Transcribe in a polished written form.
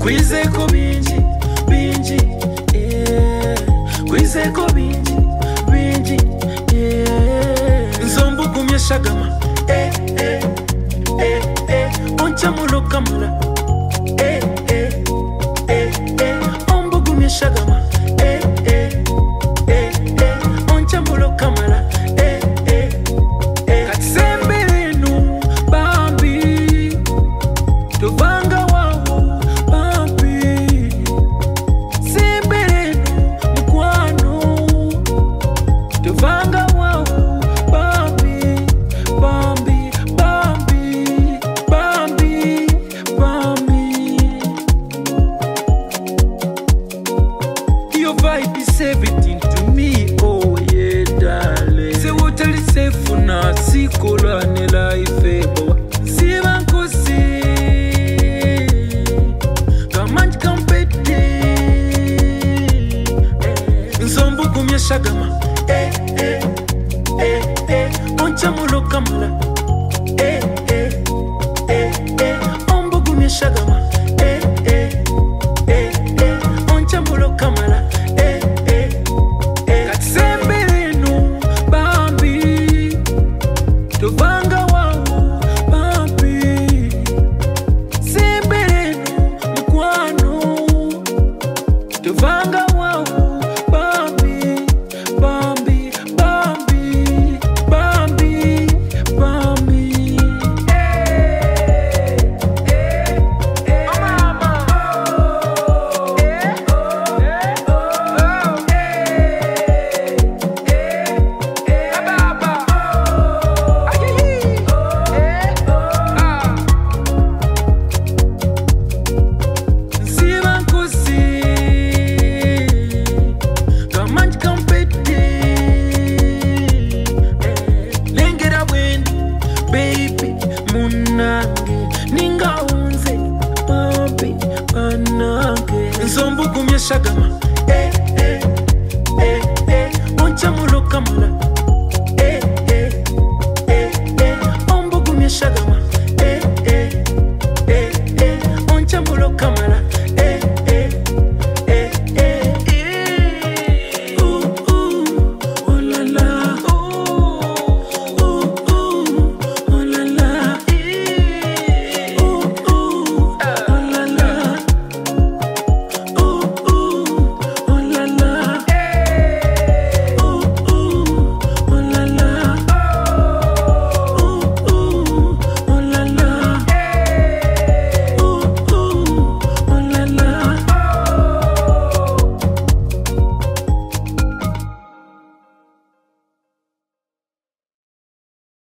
kwizeko binji binji kwizeko binji binji nzombu gumye shagama oncha mulo kamala ombu gumye shagama oncha mulo kamala katsembelenu bambi tuvanga wawo bambi sembelenu mkwano tuvanga wawo bambi bambi bambi bambi bambi. Your vibe is everything to me, oh yeah darling. Say what I say for now, see kola ne life boy. See bankosi, kamanj kampete. Nzombu kumye shagama, oncha mulo kamala, ombu kumye shagama, oncha mulo kamala. Katsembelenu bambi tuvanga wawo bambi sembelenu mkwano tuvanga wawo bambi bambi bambi bambi bambi. Baby, munange ningaunze papi anange nzombu kumye shagama